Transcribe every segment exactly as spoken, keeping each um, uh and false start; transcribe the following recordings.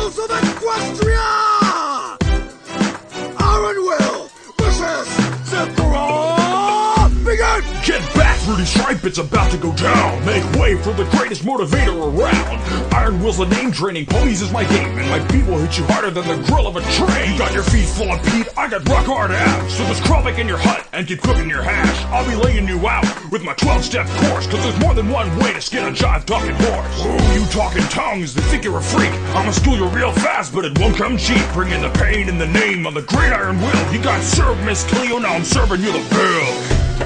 Eagles of Equestria! Iron Will versus Sephiroth! Begin! Get back, Rudy Stripe, it's about to go down. Make way for the greatest motivator around. Iron Will's the name, training ponies is my game, and my beat will hit you harder than the grill of a train. You got your feet full of peat, I got rock hard abs. So just crawl back in your hut and keep cooking your hash. I'll be laying you out with my twelve-step course, cause there's more than one way to skin a jive talking horse. Oh, you talking tongues, they think you're a freak. I'ma school you real fast, but it won't come cheap. Bringing the pain in the name of the great Iron Will. You got served, Miss Cleo, now I'm serving you the bill.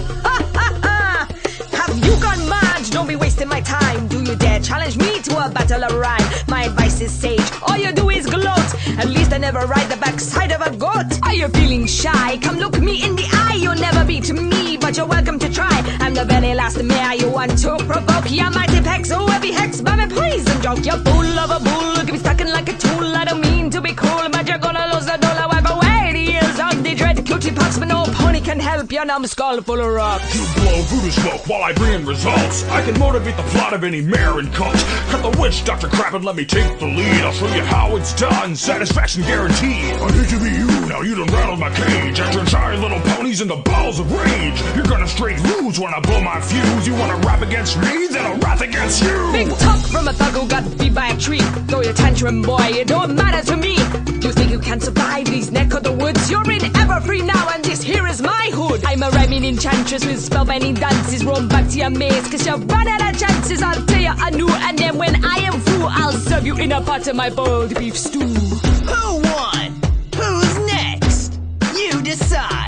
You got mad, don't be wasting my time. Do you dare challenge me to a battle of rhyme? My advice is sage, all you do is gloat. At least I never ride the backside of a goat. Are you feeling shy? Come look me in the eye. You'll never beat me, but you're welcome to try. I'm the very last mare you want to provoke. Your mighty pecs, oh heavy hex by my poison joke. You're full of a bull, keep me stuck in like a tool. I don't mean to be cruel, but you're gonna lose the dollar. Wipe away the years of the dread cutie pox, but no pony can help your numbskull full of rocks. You blow voodoo smoke while I bring in results. I can motivate the plot of any mare and cult. Cut the witch, Doctor Crap, and let me take the lead. I'll show you how it's done, satisfaction guaranteed. I hate to be you, now you done rattled my cage. I turn shy little ponies into balls of rage. You're gonna straight lose when I blow my fuse. You wanna rap against me, then I'll wrath against you. Big talk from a thug who got beat by a tree. Throw your tantrum, boy, it don't matter to me. You think you can survive these neck of the woods? You're in Everfree now, and this here is my hood. I'm a rhyming enchantress with spellbinding dances. Roam back to your maze, cause you've run out of chances. I'll tell you anew, and then when I am through, I'll serve you in a pot of my boiled beef stew. Who won? Who's next? You decide.